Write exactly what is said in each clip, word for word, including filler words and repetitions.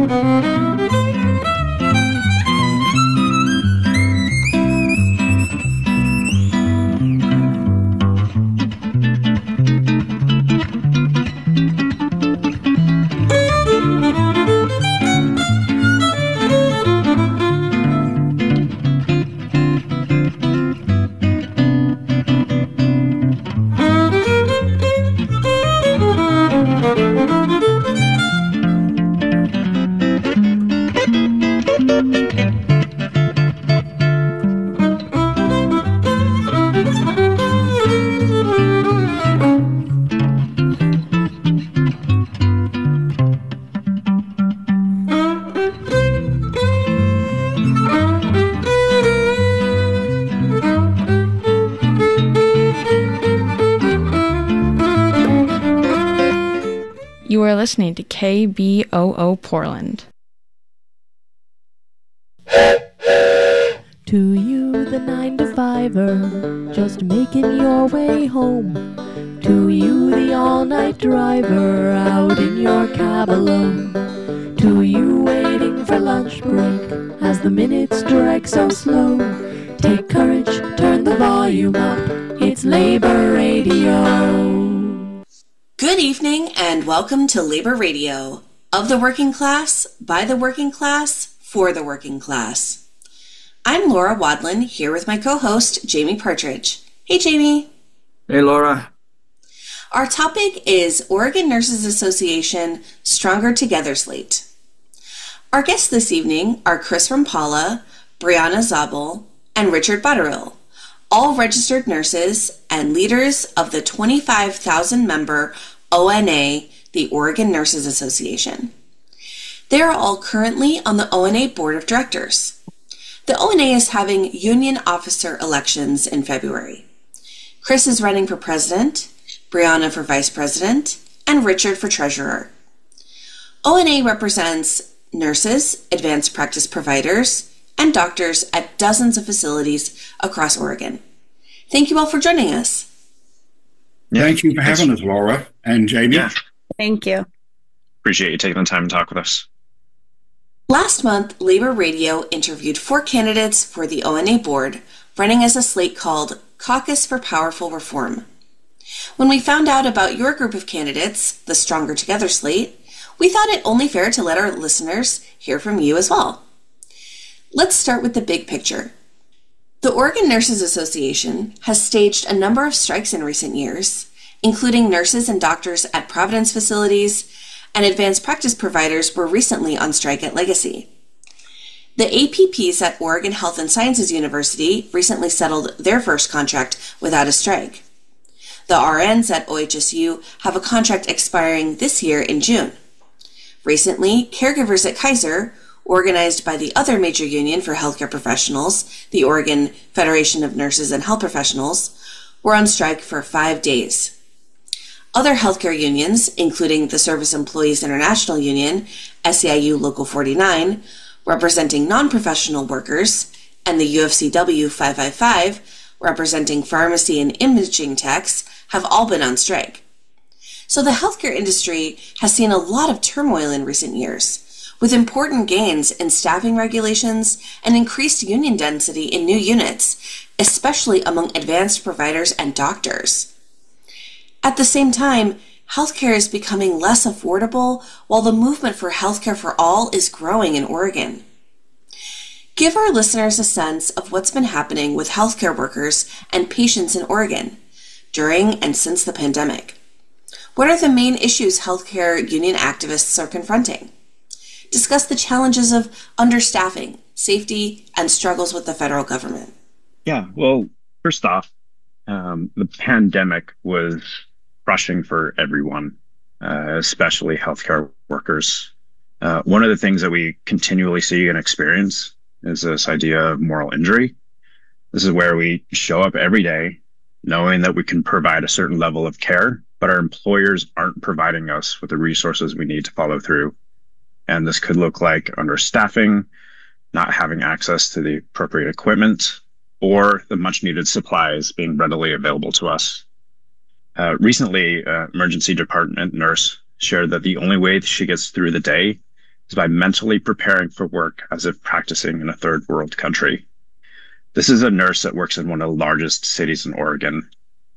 You are listening to K B O O Portland. To you, the nine to fiver, just making your way home. To you, the all-night driver, out in your cab alone. To you, waiting for lunch break, as the minutes drag so slow. Take courage, turn the volume up, it's Labor Radio. Good evening and welcome to Labor Radio, of the working class, by the working class, for the working class. I'm Laura Wadlin, here with my co-host, Jamie Partridge. Hey, Jamie. Hey, Laura. Our topic is Oregon Nurses Association Stronger Together Slate. Our guests this evening are Chris Rampala, Brianna Zabel, and Richard Butterill, all registered nurses and leaders of the twenty-five thousand member O N A, the Oregon Nurses Association. They are all currently on the O N A Board of Directors. The O N A is having union officer elections in February. Chris is running for president, Brianna for vice president, and Richard for treasurer. O N A represents nurses, advanced practice providers, and doctors at dozens of facilities across Oregon. Thank you all for joining us. Yeah. Thank you for having us, Laura and Jamie. Yeah. Thank you. Appreciate you taking the time to talk with us. Last month, Labor Radio interviewed four candidates for the O N A board, running as a slate called Caucus for Powerful Reform. When we found out about your group of candidates, the Stronger Together slate, we thought it only fair to let our listeners hear from you as well. Let's start with the big picture. The Oregon Nurses Association has staged a number of strikes in recent years, including nurses and doctors at Providence facilities, and advanced practice providers were recently on strike at Legacy. The A P Ps at Oregon Health and Sciences University recently settled their first contract without a strike. The R Ns at O H S U have a contract expiring this year in June. Recently, caregivers at Kaiser, organized by the other major union for healthcare professionals, the Oregon Federation of Nurses and Health Professionals, were on strike for five days. Other healthcare unions, including the Service Employees International Union, S E I U Local forty-nine, representing non-professional workers, and the U F C W five five five, representing pharmacy and imaging techs, have all been on strike. So the healthcare industry has seen a lot of turmoil in recent years, with important gains in staffing regulations and increased union density in new units, especially among advanced providers and doctors. At the same time, healthcare is becoming less affordable while the movement for healthcare for all is growing in Oregon. Give our listeners a sense of what's been happening with healthcare workers and patients in Oregon during and since the pandemic. What are the main issues healthcare union activists are confronting? Discuss the challenges of understaffing, safety, and struggles with the federal government. Yeah, well, first off, um, the pandemic was crushing for everyone, uh, especially healthcare workers. Uh, one of the things that we continually see and experience is this idea of moral injury. This is where we show up every day knowing that we can provide a certain level of care, but our employers aren't providing us with the resources we need to follow through. And this could look like understaffing, not having access to the appropriate equipment, or the much needed supplies being readily available to us. Uh, recently, uh, emergency department nurse shared that the only way she gets through the day is by mentally preparing for work as if practicing in a third world country. This is a nurse that works in one of the largest cities in Oregon.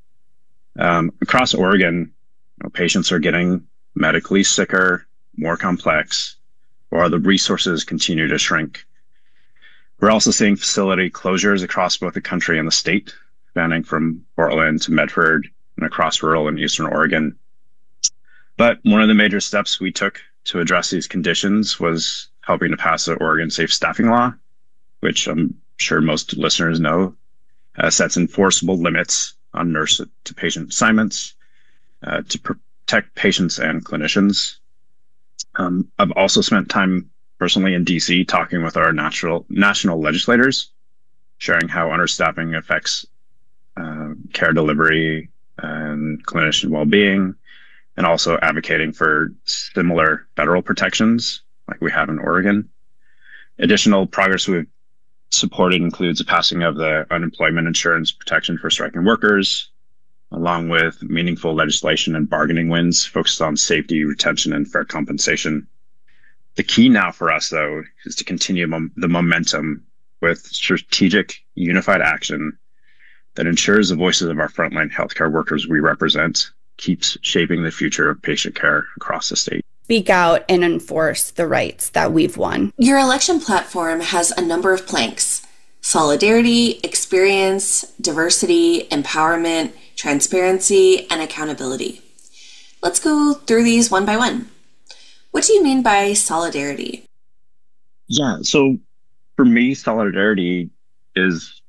Um, across Oregon, you know, patients are getting medically sicker, more complex, while the resources continue to shrink. We're also seeing facility closures across both the country and the state, spanning from Portland to Medford and across rural and eastern Oregon. But one of the major steps we took to address these conditions was helping to pass the Oregon Safe Staffing Law, which I'm sure most listeners know, uh, sets enforceable limits on nurse to patient assignments uh, to protect patients and clinicians. Um, I've also spent time personally in D C talking with our natural, national legislators, sharing how understaffing affects uh, care delivery and clinician well-being, and also advocating for similar federal protections like we have in Oregon. Additional progress we've supported includes the passing of the unemployment insurance protection for striking workers, along with meaningful legislation and bargaining wins focused on safety, retention, and fair compensation. The key now for us, though, is to continue mom- the momentum with strategic, unified action that ensures the voices of our frontline healthcare workers we represent keeps shaping the future of patient care across the state. Speak out and enforce the rights that we've won. Your election platform has a number of planks: solidarity, experience, diversity, empowerment, transparency, and accountability. Let's go through these one by one. What do you mean by solidarity? Yeah, so for me, solidarity is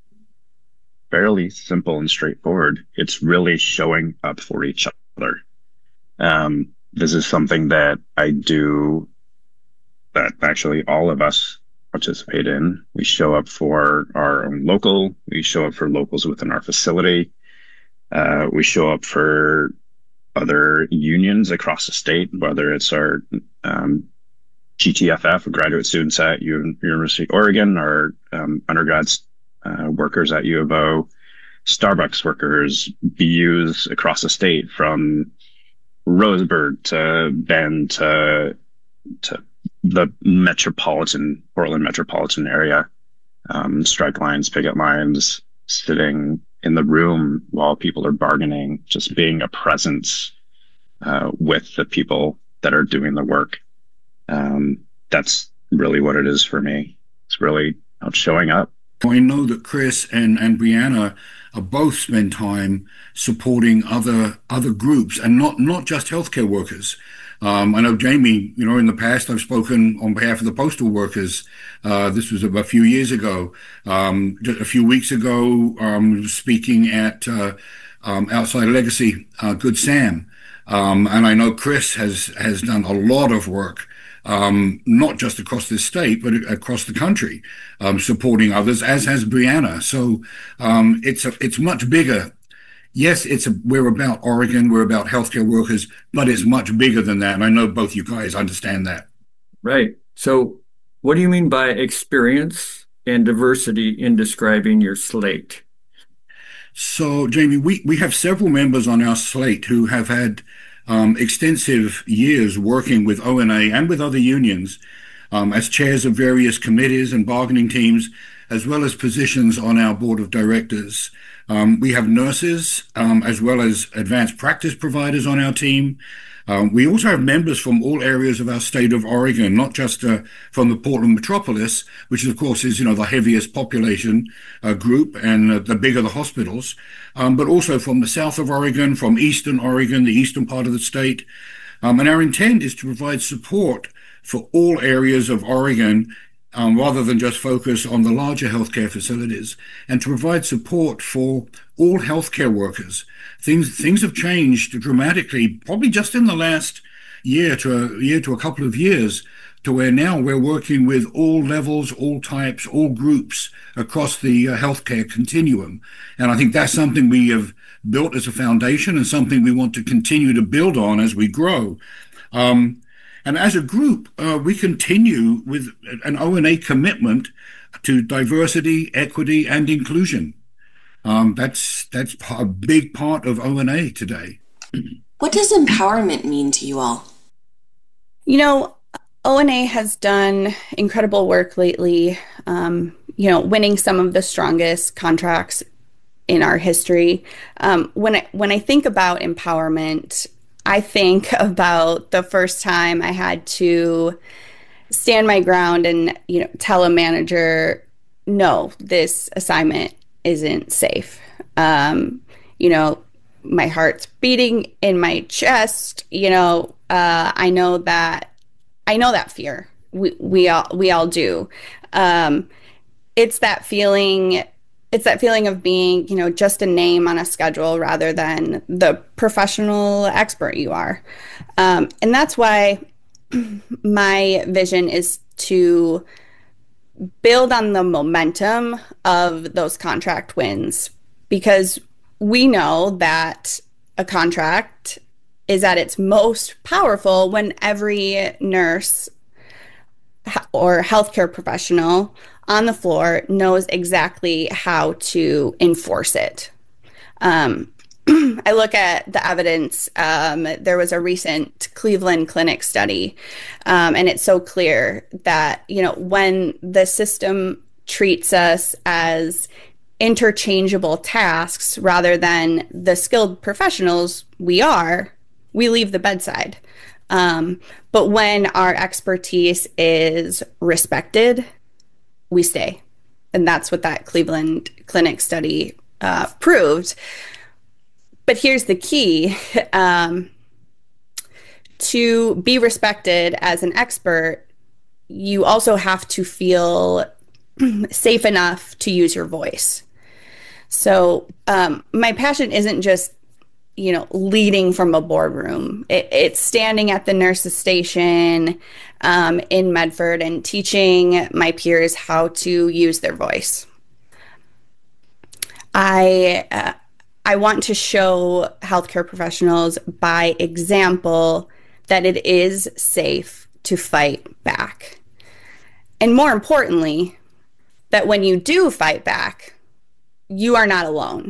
fairly simple and straightforward. It's really showing up for each other. Um, this is something that I do, that actually all of us participate in. We show up for our own local. We show up for locals within our facility. Uh, we show up for other unions across the state, whether it's our um, G T F F, graduate students at U- University of Oregon, or um, undergrads uh, workers at U of O, Starbucks workers, B Us across the state, from Roseburg to Bend to to the metropolitan, Portland metropolitan area, um, strike lines, picket lines, sitting in the room while people are bargaining, just being a presence uh, with the people that are doing the work. Um, that's really what it is for me. It's really about showing up. I know that Chris and, and Brianna are both spend time supporting other other groups, and not, not just healthcare workers. Um, I know, Jamie, you know, in the past, I've spoken on behalf of the postal workers. Uh, this was a few years ago. Um, a few weeks ago, um, speaking at uh, um, Outside Legacy, uh, Good Sam. Um, and I know Chris has, has done a lot of work, um, not just across this state, but across the country, um, supporting others, as has Brianna. So um, it's a, it's much bigger. Yes, it's a, we're about Oregon, we're about healthcare workers, but it's much bigger than that. And I know both you guys understand that. Right. So what do you mean by experience and diversity in describing your slate? So, Jamie, we, we have several members on our slate who have had um, extensive years working with O N A and with other unions um, as chairs of various committees and bargaining teams, as well as positions on our board of directors. Um, we have nurses um, as well as advanced practice providers on our team. Um, we also have members from all areas of our state of Oregon, not just uh, from the Portland metropolis, which of course is, you know, the heaviest population uh, group and uh, the bigger the hospitals, um, but also from the south of Oregon, from eastern Oregon, the eastern part of the state. Um, and our intent is to provide support for all areas of Oregon, Um, rather than just focus on the larger healthcare facilities, and to provide support for all healthcare workers. Things things have changed dramatically, probably just in the last year to a year to a couple of years, to where now we're working with all levels, all types, all groups across the uh, healthcare continuum. And I think that's something we have built as a foundation and something we want to continue to build on as we grow. Um, And as a group, uh, we continue with an O N A commitment to diversity, equity, and inclusion. Um, that's that's a big part of O N A today. What does empowerment mean to you all? You know, O N A has done incredible work lately, um, you know, winning some of the strongest contracts in our history. Um, when I, when I think about empowerment, I think about the first time I had to stand my ground and, you know, tell a manager, no, this assignment isn't safe. Um, you know, my heart's beating in my chest. You know, uh, I know that I know that fear. We we all we all do. Um, it's that feeling. It's that feeling of being, you know, just a name on a schedule rather than the professional expert you are. Um, and that's why my vision is to build on the momentum of those contract wins, because we know that a contract is at its most powerful when every nurse or healthcare professional on the floor knows exactly how to enforce it. Um, I look at the evidence. Um, there was a recent Cleveland Clinic study, um, and it's so clear that, you know, when the system treats us as interchangeable tasks rather than the skilled professionals we are, we leave the bedside. Um, but when our expertise is respected, we stay. And that's what that Cleveland Clinic study uh, proved. But here's the key. Um, to be respected as an expert, you also have to feel safe enough to use your voice. So um, my passion isn't just, you know, leading from a boardroom. It, it's standing at the nurse's station um, in Medford and teaching my peers how to use their voice. I uh, I want to show healthcare professionals by example that it is safe to fight back. And more importantly, that when you do fight back, you are not alone.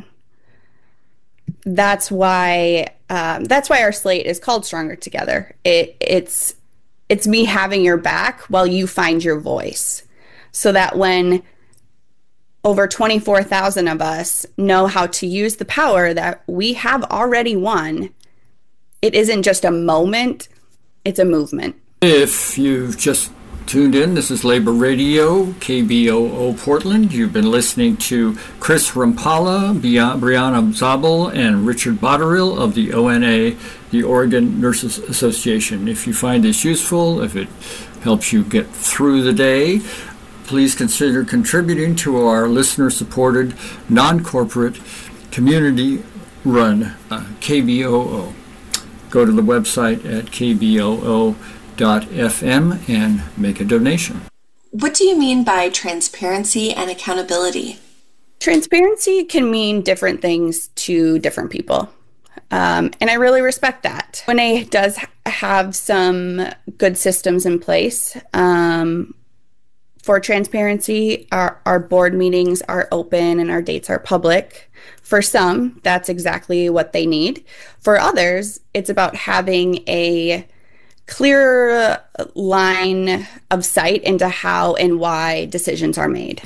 That's why um, that's why our slate is called Stronger Together. It, it's it's me having your back while you find your voice, so that when over twenty-four thousand of us know how to use the power that we have already won, it isn't just a moment, it's a movement. If you've just tuned in, this is Labor Radio, K B O O Portland. You've been listening to Chris Rampala, Brianna Zabel, and Richard Botterill of the O N A, the Oregon Nurses Association. If you find this useful, if it helps you get through the day, please consider contributing to our listener-supported, non-corporate, community-run uh, K B O O. Go to the website at k b o o dot f m and make a donation. What do you mean by transparency and accountability? Transparency can mean different things to different people. Um, and I really respect that. O N A does have some good systems in place. Um, for transparency, our, our board meetings are open and our dates are public. For some, that's exactly what they need. For others, it's about having a clear line of sight into how and why decisions are made.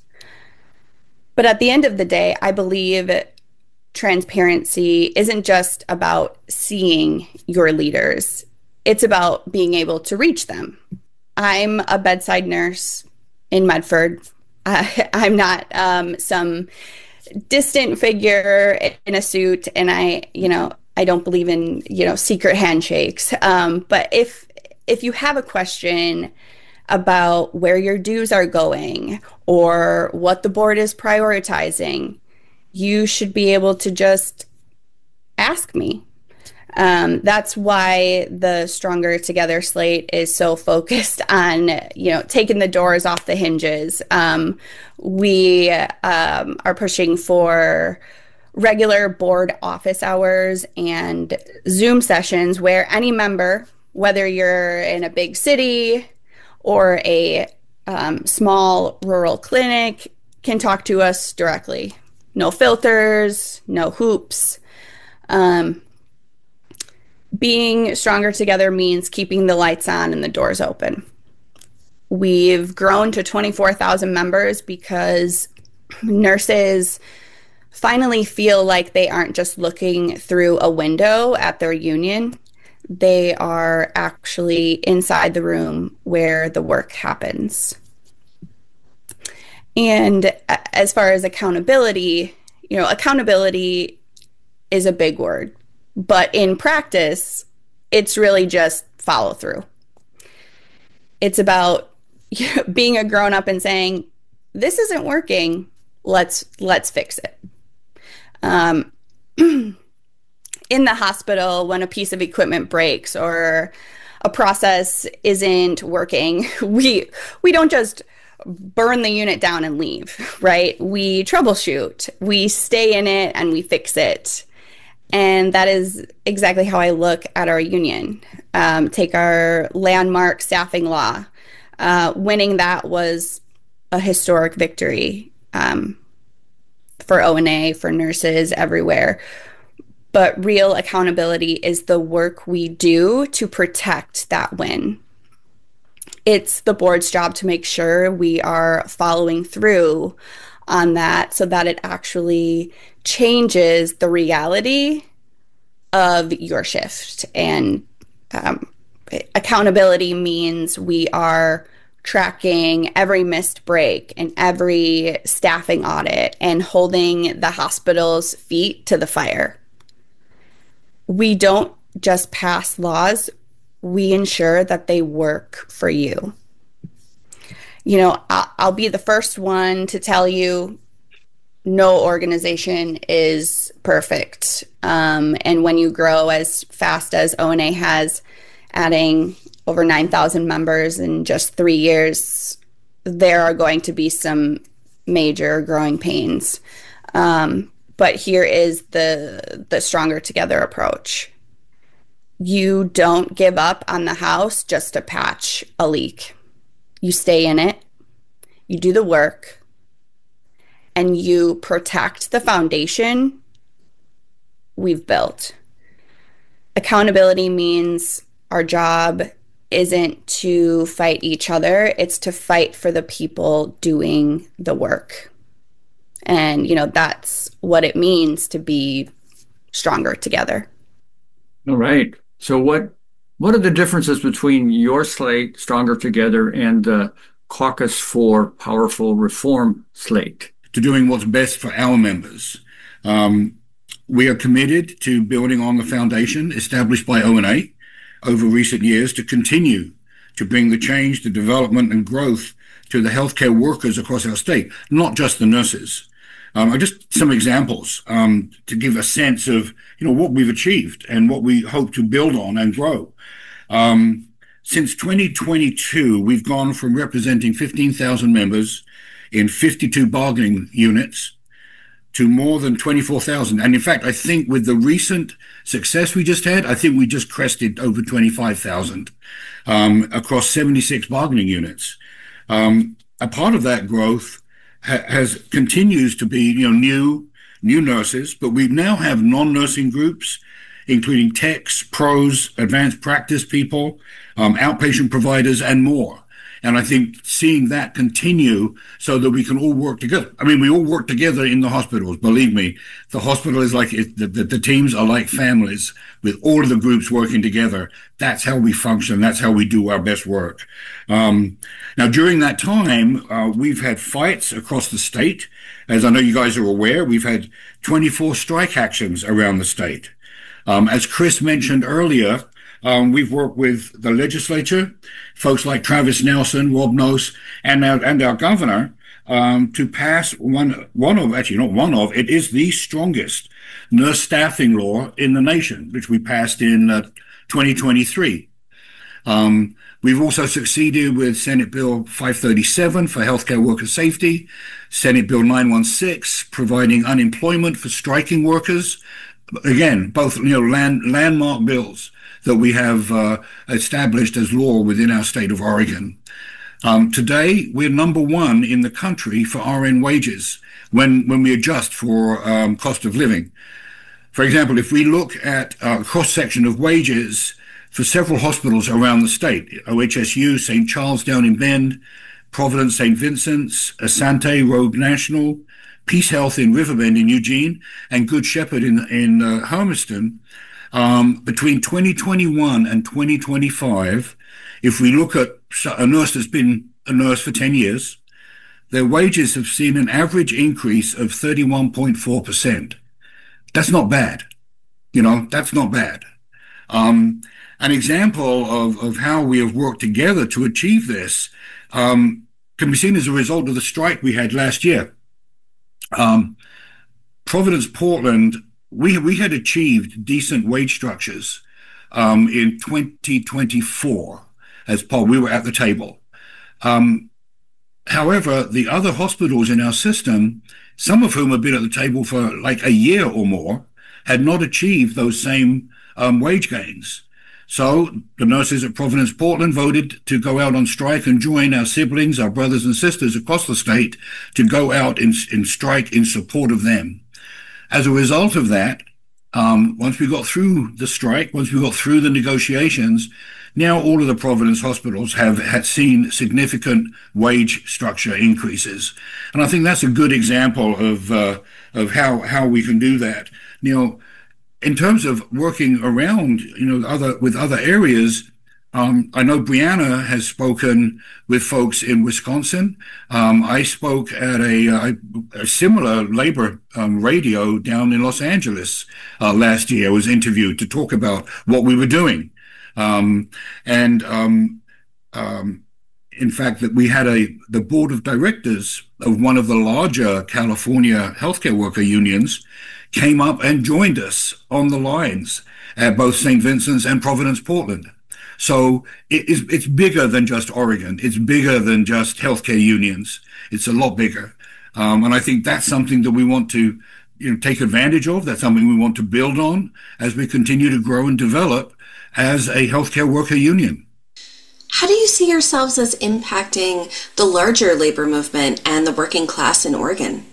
But at the end of the day, I believe transparency isn't just about seeing your leaders. It's about being able to reach them. I'm a bedside nurse in Medford. I, I'm not um, some distant figure in a suit, and I, you know, I don't believe in, you know, secret handshakes. Um, but if if you have a question about where your dues are going or what the board is prioritizing, you should be able to just ask me. Um, that's why the Stronger Together slate is so focused on, you know, taking the doors off the hinges. Um, we um, are pushing for regular board office hours and Zoom sessions where any member, whether you're in a big city or a um, small rural clinic, can talk to us directly. No filters, no hoops. Um, being stronger together means keeping the lights on and the doors open. We've grown to twenty-four thousand members because nurses finally feel like they aren't just looking through a window at their union. They are actually inside the room where the work happens. And as far as accountability, you know, accountability is a big word, but in practice, it's really just follow through. It's about being a grown up and saying, this isn't working. Let's, let's fix it. Um, in the hospital, when a piece of equipment breaks or a process isn't working, we, we don't just burn the unit down and leave, right? We troubleshoot, we stay in it, and we fix it. And that is exactly how I look at our union. Um, take our landmark staffing law. Uh, winning that was a historic victory um, for O N A, for nurses everywhere. But real accountability is the work we do to protect that win. It's the board's job to make sure we are following through on that so that it actually changes the reality of your shift. And um, accountability means we are tracking every missed break and every staffing audit and holding the hospital's feet to the fire. We don't just pass laws, we ensure that they work for you. You know, I'll, I'll be the first one to tell you no organization is perfect. Um, and when you grow as fast as O N A has, adding over nine thousand members in just three years, there are going to be some major growing pains. Um, but here is the the stronger together approach. You don't give up on the house just to patch a leak. You stay in it, you do the work, and you protect the foundation we've built. Accountability means our job isn't to fight each other, it's to fight for the people doing the work. And, you know, that's what it means to be stronger together. All right. So what what are the differences between your slate, Stronger Together, and the Caucus for Powerful Reform slate? To doing what's best for our members. Um, we are committed to building on the foundation established by O N A over recent years to continue to bring the change, the development, and growth to the healthcare workers across our state, not just the nurses. Um, just some examples um, to give a sense of, you know, what we've achieved and what we hope to build on and grow. Um, since twenty twenty-two, we've gone from representing fifteen thousand members in fifty-two bargaining units to more than twenty-four thousand. And in fact, I think with the recent success we just had, I think we just crested over twenty-five thousand um, across seventy-six bargaining units. Um, a part of that growth has continues to be, you know, new new nurses, but we now have non-nursing groups, including techs, pros, advanced practice people, um, outpatient providers, and more. And I think seeing that continue so that we can all work together. I mean, we all work together in the hospitals. Believe me, the hospital is like, it, the, the, the teams are like families with all of the groups working together. That's how we function. That's how we do our best work. Um, now, during that time, uh, we've had fights across the state. As I know you guys are aware, we've had twenty-four strike actions around the state. Um, as Chris mentioned earlier, Um, we've worked with the legislature, folks like Travis Nelson, Rob Noss, and our, and our governor um, to pass one, one of, actually not one of, it is the strongest nurse staffing law in the nation, which we passed in uh, twenty twenty-three. Um, we've also succeeded with Senate Bill five thirty-seven for healthcare worker safety, Senate Bill nine sixteen providing unemployment for striking workers. Again, both, you know, land, landmark bills that we have uh, established as law within our state of Oregon. Um, today, we're number one in the country for R N wages when, when we adjust for um, cost of living. for example, if we look at a cross-section of wages for several hospitals around the state, O H S U, Saint Charles down in Bend, Providence, Saint Vincent's, Asante, Rogue National, Peace Health in Riverbend in Eugene, and Good Shepherd in, in uh, Hermiston, um, between twenty twenty-one and twenty twenty-five, if we look at a nurse that's been a nurse for ten years, their wages have seen an average increase of thirty-one point four percent. That's not bad. You know, that's not bad. Um, an example of, of how we have worked together to achieve this um, can be seen as a result of the strike we had last year. Um, Providence, Portland, we, we had achieved decent wage structures um, in twenty twenty-four, as Paul, we were at the table. Um, however, the other hospitals in our system, some of whom have been at the table for like a year or more, had not achieved those same um, wage gains. So the nurses at Providence Portland voted to go out on strike and join our siblings, our brothers and sisters across the state to go out in, in strike in support of them. As a result of that, um, once we got through the strike, once we got through the negotiations, now all of the Providence hospitals have had seen significant wage structure increases. And I think that's a good example of uh, of how, how we can do that. Now, in terms of working around, you know, other with other areas, um, I know Brianna has spoken with folks in Wisconsin. Um, I spoke at a, a, a similar labor um, radio down in Los Angeles uh, last year. I was interviewed to talk about what we were doing. Um, and, um, um, in fact, that we had a, the board of directors of one of the larger California healthcare worker unions came up and joined us on the lines at both Saint Vincent's and Providence, Portland. So it is, it's bigger than just Oregon. It's bigger than just healthcare unions. It's a lot bigger. Um, and I think that's something that we want to, you know, take advantage of. That's something we want to build on as we continue to grow and develop as a healthcare worker union. How do you see yourselves as impacting the larger labor movement and the working class in Oregon?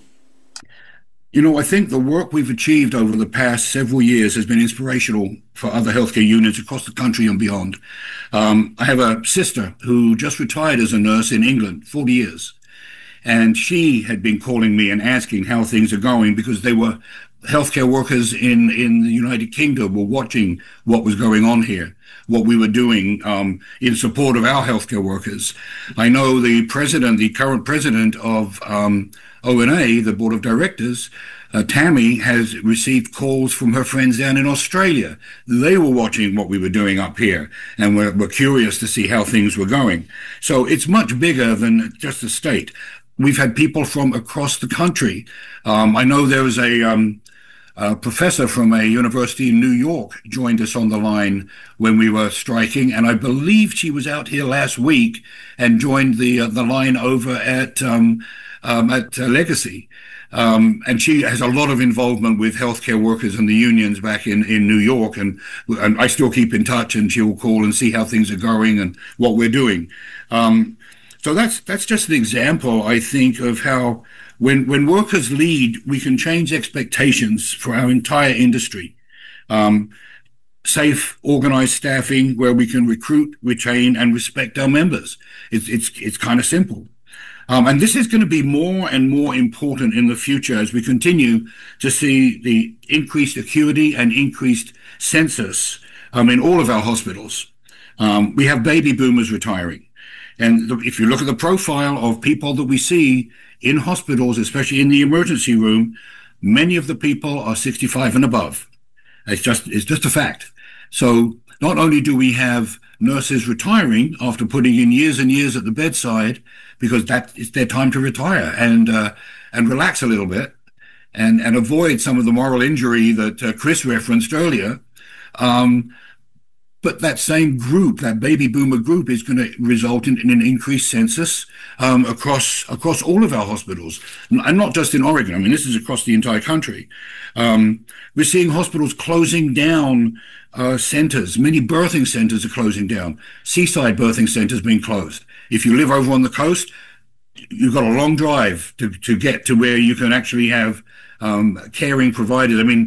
You know, I think the work we've achieved over the past several years has been inspirational for other healthcare unions across the country and beyond. Um, I have a sister who just retired as a nurse in England, forty years. And she had been calling me and asking how things are going because they were healthcare workers in, in the United Kingdom were watching what was going on here, what we were doing um, in support of our healthcare workers. I know the president, the current president of um, O N A, the board of directors, uh, Tammy, has received calls from her friends down in Australia. They were watching what we were doing up here and were, were curious to see how things were going. So it's much bigger than just the state. We've had people from across the country. Um, I know there was a, um, a professor from a university in New York joined us on the line when we were striking, and I believe she was out here last week and joined the uh, the line over at um, um, at uh, Legacy. Um, and she has a lot of involvement with healthcare workers and the unions back in, in New York. And, and I still keep in touch, and she'll call and see how things are going and what we're doing. Um, so that's that's just an example, I think, of how when, when workers lead, we can change expectations for our entire industry. Um, safe, organized staffing where we can recruit, retain, and respect our members. It's, it's, it's kind of simple. Um, and this is going to be more and more important in the future as we continue to see the increased acuity and increased census um, in all of our hospitals. Um, we have baby boomers retiring. And the, if you look at the profile of people that we see in hospitals, especially in the emergency room, many of the people are sixty-five and above. It's just, it's just a fact. So not only do we have nurses retiring after putting in years and years at the bedside, because that is their time to retire and uh, and relax a little bit and, and avoid some of the moral injury that uh, Chris referenced earlier. Um, but that same group, that baby boomer group, is going to result in, in an increased census um, across across all of our hospitals, and not just in Oregon. I mean, this is across the entire country. Um, we're seeing hospitals closing down uh, centers. Many birthing centers are closing down. Seaside birthing centers being closed. If you live over on the coast, you've got a long drive to, to get to where you can actually have um, caring provided. I mean,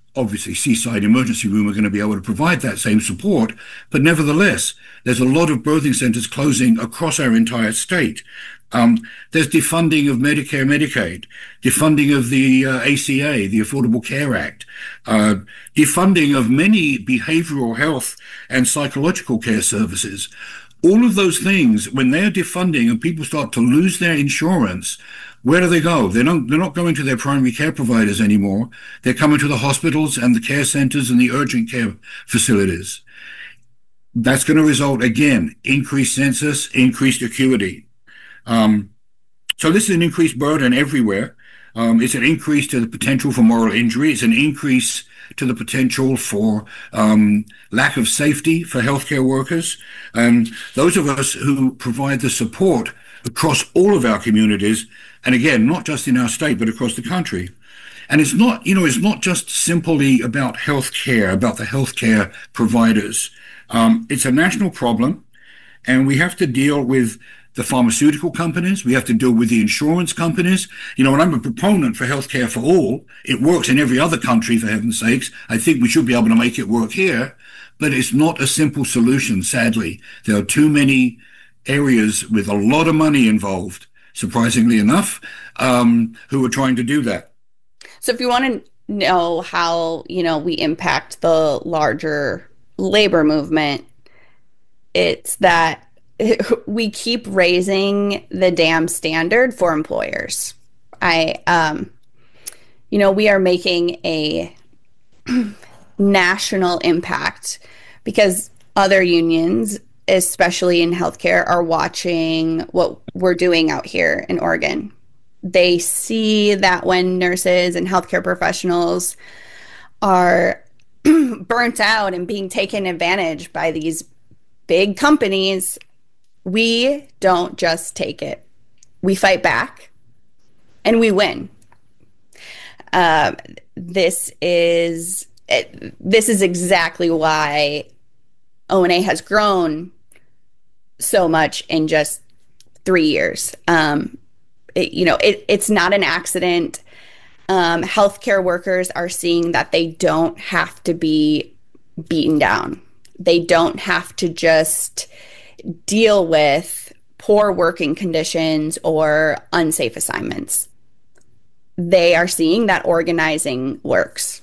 obviously Seaside Emergency Room are going to be able to provide that same support, but nevertheless, there's a lot of birthing centers closing across our entire state. Um, there's defunding of Medicare, Medicaid, defunding of the uh, A C A, the Affordable Care Act, uh, defunding of many behavioral health and psychological care services. All of those things, when they're defunding and people start to lose their insurance, where do they go? They're not, they're not going to their primary care providers anymore. They're coming to the hospitals and the care centers and the urgent care facilities. That's going to result, again, increased census, increased acuity. Um, so this is an increased burden everywhere. Um, it's an increase to the potential for moral injury. It's an increase to the potential for um, lack of safety for healthcare workers. And those of us who provide the support across all of our communities, and again, not just in our state, but across the country. And it's not, you know, it's not just simply about healthcare, about the healthcare providers. Um, it's a national problem, and we have to deal with the pharmaceutical companies. We have to deal with the insurance companies. You know, and I'm a proponent for healthcare for all. It works in every other country, for heaven's sakes. I think we should be able to make it work here, but it's not a simple solution, sadly. There are too many areas with a lot of money involved, surprisingly enough, um, who are trying to do that. So if you want to know how, you know, we impact the larger labor movement, it's that we keep raising the damn standard for employers. I, um, you know, we are making a national impact because other unions, especially in healthcare, are watching what we're doing out here in Oregon. They see that when nurses and healthcare professionals are burnt out and being taken advantage by these big companies, we don't just take it. We fight back and we win. Uh, this is it, this is exactly why O N A has grown so much in just three years. Um, it, you know, it, it's not an accident. Um, healthcare workers are seeing that they don't have to be beaten down. They don't have to just deal with poor working conditions or unsafe assignments. They are seeing that organizing works.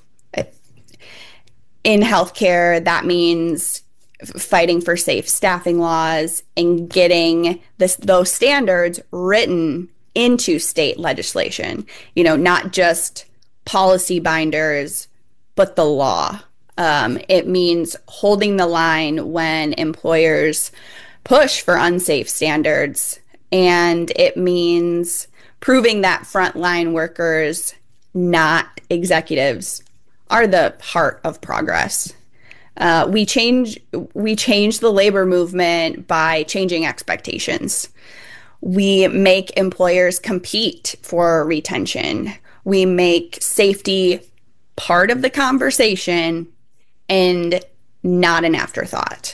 In healthcare, that means fighting for safe staffing laws and getting this, those standards written into state legislation. You know, not just policy binders, but the law. Um, it means holding the line when employers push for unsafe standards, and it means proving that frontline workers, not executives, are the heart of progress. Uh, we change we change the labor movement by changing expectations. We make employers compete for retention. We make safety part of the conversation and not an afterthought.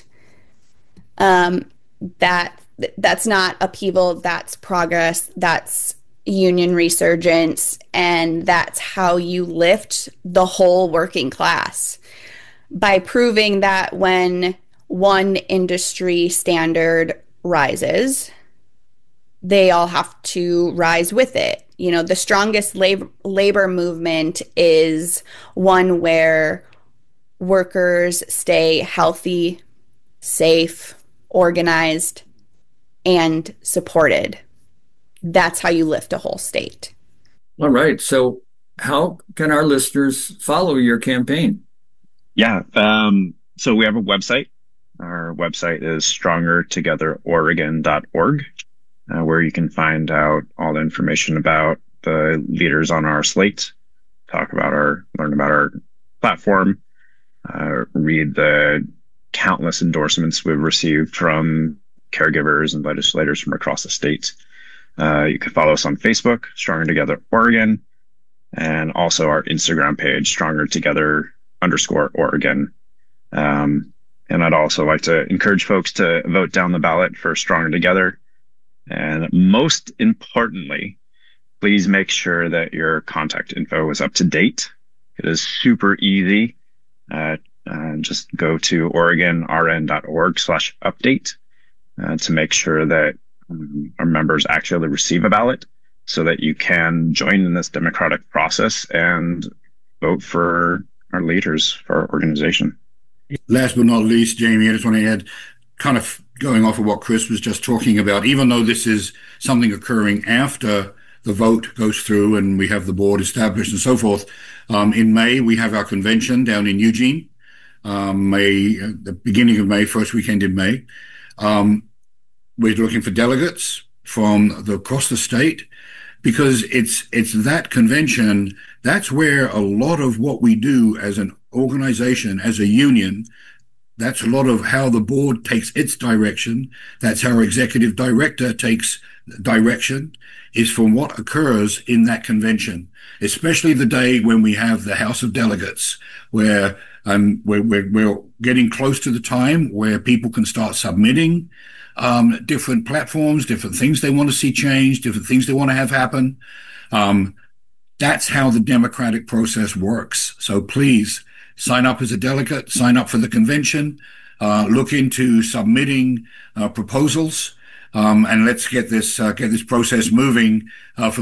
Um, that that's not upheaval, that's progress, that's union resurgence, and that's how you lift the whole working class, by proving that when one industry standard rises, they all have to rise with it. You know, the strongest labor labor movement is one where workers stay healthy, safe, organized, and supported. That's how you lift a whole state. All right. So how can our listeners follow your campaign? Yeah. Um, so we have a website. Our website is stronger together oregon dot org, uh, where you can find out all the information about the leaders on our slate, talk about our, learn about our platform, uh, read the countless endorsements we've received from caregivers and legislators from across the state. Uh, you can follow us on Facebook, Stronger Together Oregon, and also our Instagram page, Stronger Together underscore Oregon. Um, and I'd also like to encourage folks to vote down the ballot for Stronger Together. And most importantly, please make sure that your contact info is up to date. It is super easy. Uh, uh, just go to oregonrn.org slash update uh, to make sure that um, our members actually receive a ballot so that you can join in this democratic process and vote for our leaders, for our organization. Last but not least, Jamie, I just want to add, kind of going off of what Chris was just talking about, even though this is something occurring after the vote goes through and we have the board established and so forth, um, in May, we have our convention down in Eugene, um, May, uh, the beginning of May, first weekend in May. Um, we're looking for delegates from the, across the state, because it's it's that convention, that's where a lot of what we do as an organization, as a union, that's a lot of how the board takes its direction. That's how our executive director takes direction, is from what occurs in that convention, especially the day when we have the House of Delegates, where um, we're, we're, we're getting close to the time where people can start submitting um, different platforms, different things they want to see changed, different things they want to have happen. Um, that's how the democratic process works. So please sign up as a delegate, sign up for the convention, uh, look into submitting uh, proposals, um, and let's get this uh, get this process moving uh, for